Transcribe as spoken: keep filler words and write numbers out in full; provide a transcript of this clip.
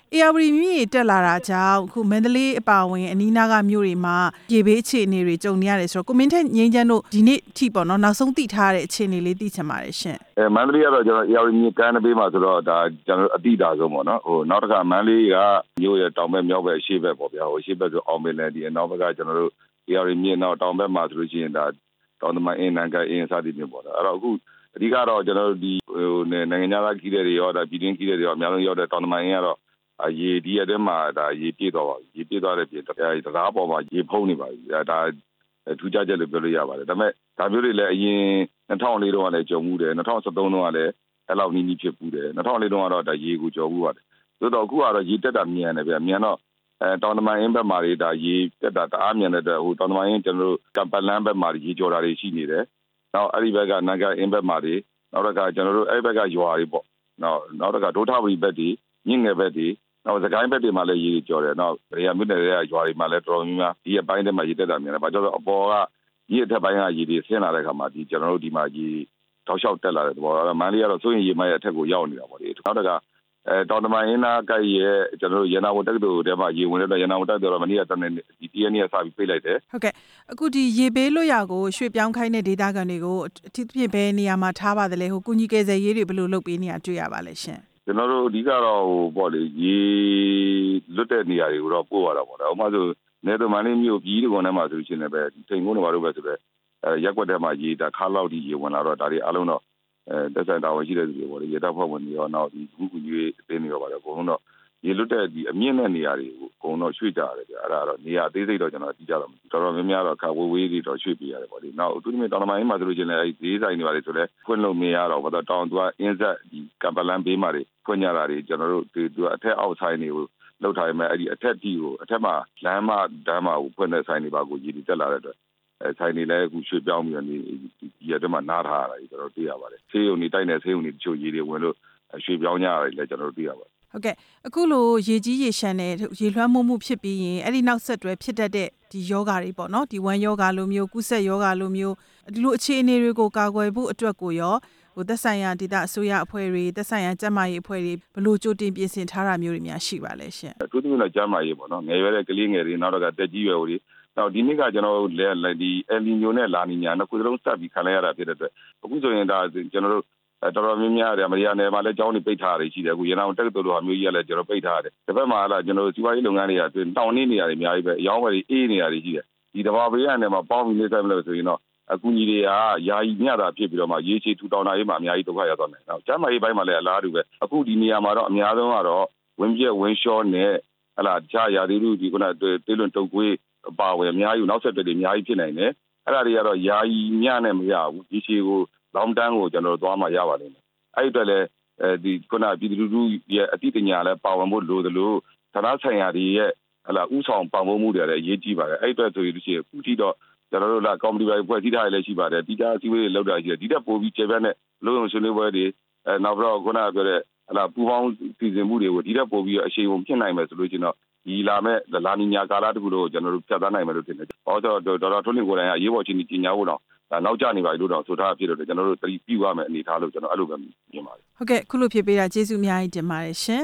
အေယာဝတီမြစ်ရေတက်လာတာကြောင့်အခုမန္တလေးအပါအဝင်အနီးနားကမြို့တွေမှာရေဘေးအခြေအနေတွေကြုံနေရတယ်ဆိုတော့ကိုမင်းထက်ငြိမ်းချမ်းတို့ဒီနေ့ထိပေါ့နော်နောက်ဆုံးသိထားတဲ့အခြေအနေလေးသိချင်ပါတယ်ရှင်အဲမန္တလေးကတော့ကျွန်တော်အေယာဝတီမြစ်ကမ်းဘေးမှာဆိုတော့ဒါကျွန်တော်အတိအတာဆုံးပေါ့နော်ဟိုနောက်တစ်ခါမန္တလေးကမြို့ရဲ့တောင်ဘက်မြောက်ဘက်အရှေ့ဘက်ပေါ့ဗျာဟိုအရှေ့ဘက်ဆိုအောင်မင်းလည်းဒီအနောက်ဘက်ကကျွန်တော်တို့အေယာဝတီမြစ်နောက်တောင်ဘက်မှာဆိုလို့ရှိရင်ဒါတောင်တမန်အင်းနန်ကအင်းစသည်မျိုးပေါ့နော်အဲ့တော့အခုအဓိကတော့ကျွန်တော်တို့ဒီဟိုနိုင်ငံသားခီးတဲ့တွေရောဒါပြည်တွင်းခီးတဲ့တွေရောအများဆုံးရောက်တဲ့တောင်တမန်အင်းကတော့ရေဒီရတဲ့မှာဒါရေပြည့်သွားပါပြီရေပြည့်သွားတဲ့ပြင်တရားတရားပေါ်မှာရေဖုံးနေပါပြီဒါထူးခြားချက်လို့ပြောလို့ရပါတယ်ဒါပေမဲ့ဒါမျိုးတွေလည်းအရင်၂၀၀၄တုန်းကလည်းကြုံမှုတယ်၂၀၁၃တုန်းကလည်းအဲ့လောက်နီးနီးဖြစ်ပူးတယ်၂၀၀၄တုန်းကတော့ဒါရေကိုကြော်ဘူးပါတယ်သို့တော့အခုကတော့ရေတက်တာမြန်တယ်ဗျမြန်တော့အဲတောင်တမန်အင်းဘက်မှာတွေဒါရေတက်တာတအားမြန်တဲ့ဟိုတောင်တမန်အင်းကျွန်တော်တို့ကံပလန်းဘက်မှာရေကြော်တာတွေရှိနေတယ်နောက်အဲ့ဒီဘက်ကနန်ကအင်းဘက်မှာတွေနောက်တစ်ခါကျွန်တော်တို့အဲ့ဘက်ကရွာတွေပေါ့နောက်နောက်တစ်ခါဒိုးထဝီဘက်တွေမြင့်ငယ်ဘက်တွေနောက်စကိုင်းဘက်တွေမှာလည်းရေကြော်တယ်နောက်ရေရမြို့နယ်တွေကရွာတွေမှာလည်းတော်တော်များများဒီအပိုင်းတွေမှာရေတက်တာမြန်တယ်ဘာကြောင့်လဲအပေါ်ကဒီအထက်ပိုင်းကရေတွေဆင်းလာတဲ့အခါမှာဒီကျွန်တော်တို့ဒီမှာရေတောက်လျှောက်တက်လာတဲ့သဘောတော့မန္တလေးကတော့စိုးရင်ရေမိုင်းရဲ့အထက်ကိုရောက်နေတာပေါ့လေနောက်တစ်ခါအဲတောင်တမန်အင်းနာကိုက်ရဲ့ကျွန်တော်တို့ရန်နာဝန်တက်တူတဲမှာရေဝင်တဲ့ရန်နာဝန်တက်တူတော့မနေ့ကတနေ့ဒီတရက်နေ့ကစပြီးပြေးလိုက်တယ်ဟုတ်ကဲ့အခုဒီရေဘေးလွတ်ရာကိုရွှေ့ပြောင်းခိုင်းတဲ့ဒေသခံတွေကိုအထူးသဖြင့်ဘယ်နေရာမှာထားပါသလဲဟိုကုညီကယ်ဆယ်ရေးတွေဘယ်လိုလုပ်ပေးနေရတွေ့ရပါလဲရှင်ကျွန်တော်တို့အဓိကတော့ဟိုပေါ့လေရေလွတ်တဲ့နေရာတွေကိုတော့ပို့ရတာပေါ့ဒါဥပမာဆိုနေတော့မန္တလေးမြို့ပြည်တော်ထဲမှာဆိုရှင်လည်းပဲထိန်ကုန်းတွေဘာလို့ပဲဆိုပဲအဲရက်ွက်ထဲမှာရေတာခါလောက်ဒီရေဝင်လာတော့ဒါတွေအားလုံးတော့အဲတက်ဆိုင်တာဝန်ရှိတဲ့သူတွေပေါ့လေရေတပ်ဖွဲ့ဝင်တွေရောနောက်ဒီခုခုကြီးအသေးနေရောပါတယ်အကုန်လုံးတော့ရေလွတ်တဲ့ဒီအမြင့်တဲ့နေရာတွေကိုအကုန်တော့ရွှေ့ကြရတယ်ဗျအဲ့ဒါတော့နေရာအသေးစိတ်တော့ကျွန်တော်သိကြတော့တော်တော်များများတော့ခါဝေးဝေးတွေတော့ရွှေ့ပြရတယ်ပေါ့လေနောက်သူတို့တောင်တမန်အင်းမှာဆိုလို့ချင်းလည်းအဲဒီဈေးဆိုင်တွေပါလေဆိုလဲဖွင့်လို့မရတော့ဘာတော့တောင်သူကအင်းဆက်ဒီကံပလန်းဘေးမှာတွေဖွင့်ကြတာတွေကျွန်တော်တို့ဒီသူကအထက်အောက်ဆိုင်တွေကိုလောက်ထားရမယ်အဲ့ဒီအထက်တီကိုအထက်မှာလမ်းမတန်းမှာကိုဖွင့်တဲ့ဆိုင်တွေပါကိုရေတွေတက်လာတဲ့အတွက်အဲဆိုင်တွေလည်းအခုရွှေ့ပြောင်းပြီးတော့ဒီဒီရက်တည်းမှာနားထားရတာကြီးကျွန်တော်သိရပါတယ်ဆေးရုံတွေတိုက်နေဆေးရုံတွေတချို့ရေတွေဝင်လို့ရွှေ့ပြောင်းကြရတယ်လည်းကျွန်တော်တို့သိရပါတယ်ဟုတ်ကဲ့အခုလိုရေကြီးရေရှမ်းတဲ့ရေလွှမ်းမိုးမှုဖြစ်ပြီးရင်အဲ့ဒီနောက်ဆက်တွဲဖြစ်တတ်တဲ့ဒီယောဂါတွေပေါ့နော်ဒီဝမ်းယောဂါလိုမျိုးကုဆက်ယောဂါလိုမျိုးဒီလိုအခြေအနေတွေကိုကာကွယ်ဖို့အတွက်ကိုရောဟိုသက်ဆိုင်ရာဒေသအစိုးရအဖွဲ့တွေသက်ဆိုင်ရာကျန်းမာရေးအဖွဲ့တွေဘယ်လိုကြိုတင်ပြင်ဆင်ထားတာမျိုးတွေများရှိပါလဲရှင်အထူးသဖြင့်ကျန်းမာရေးပေါ့နော်ငယ်ရွယ်တဲ့ကလေးငယ်တွေနောက်ကတက်ကြီးရွယ်တွေနောက်ဒီနေ့ကကျွန်တော်တို့လည်းဒီအယ်လီညိုနဲ့လာနီညာနှစ်ခုစလုံးစပ်ပြီးခံလိုက်ရတာဖြစ်တဲ့အတွက်အခုဆိုရင်ဒါကျွန်တော်တို့တော်တော်များများတယ်မရီယာနယ်မှာလည်းကျောင်းတွေပိတ်ထားရတယ်ရှိတယ်အခုရန်ကုန်တက္ကသိုလ်လိုဟာမျိုးကြီးကလည်းကျွန်တော်ပိတ်ထားရတယ်တစ်ဖက်မှာလာကျွန်တော်တို့စီးပွားရေးလုပ်ငန်းတွေကတောင်းနေနေရတယ်အများကြီးပဲအယောင်းဝယ်တွေအေးနေရတယ်ရှိတယ်ဒီတဘာဘေးကနေမှာပေါင်းပြီးနေဆိုင်မလို့ဆိုရင်တော့အကူကြီးတွေကယာယီမျှတာဖြစ်ပြီးတော့မှရေချေထူတောင်းတာရေးမှာအများကြီးဒုက္ခရောက်သွားတယ်နောက်ကျန်းမာရေးပိုင်းမှာလည်းအလားတူပဲအခုဒီနေရာမှာတော့အများဆုံးကတော့ဝင်းပြက်ဝင်းလျှောနဲ့ဟလာကြားရာသီဥတုဒီခုနတေးလွန်တုပ်ကွေးအပါဝင်အများကြီးနောက်ဆက်တွဲတွေအများကြီးဖြစ်နိုင်တယ်အဲ့ဒါတွေကတော့ယာယီမျှနဲ့မရဘူးဒီချေကိုလောင်တန်းကိုကျွန်တော်တို့သွားမှရပါလိမ့်မယ်အဲ့အတွက်လည်းအဲဒီခုနပြည်သူလူထုရဲ့အတိအကျလည်းပါဝင်ဖို့လိုသလိုဌာနဆိုင်ရာတွေရဲ့ဟလာဥဆောင်ပံ့ပိုးမှုတွေလည်းအရေးကြီးပါတယ်အဲ့အတွက်ဆိုရင်ဒီအခုထိတော့ကျွန်တော်တို့လာကော်မတီပိုင်းဖွဲ့စည်းထားရလည်းရှိပါတယ်ဒီကြားအစည်းအဝေးတွေလုပ်တာရှိတယ်ဒီတက်ပို့ပြီးကျေပြတ်နဲ့လုံုံဆွေးနွေးပွဲတွေအဲနောက်ပြီးတော့ခုနကပြောတဲ့ဟလာပူပေါင်းစီစဉ်မှုတွေကိုဒီတက်ပို့ပြီးအရှိန်ကိုဖြစ်နိုင်မယ်ဆိုလို့ရှိရင်တော့ဒီလာမဲ့လာနီညာကာလတခုတော့ကျွန်တော်တို့ဖြတ်သန်းနိုင်မယ်လို့ထင်တယ်။ဟောတော့ဒေါက်တာထွန်းလင်းကိုယ်တိုင်ကအရေးပေါ်ချင်းကြီးညာဖို့တော့နောက်ကျနေပါလို့တော့ဆိုထားဖြစ်တော့ကျွန်တော်တို့တတိပြုရမယ်အနေထားလို့ကျွန်တော်အဲ့လိုပဲမြင်ပါတယ်။ဟုတ်ကဲ့ခုလိုဖြစ်ပေးတာကျေးဇူးအများကြီးတင်ပါတယ်ရှင်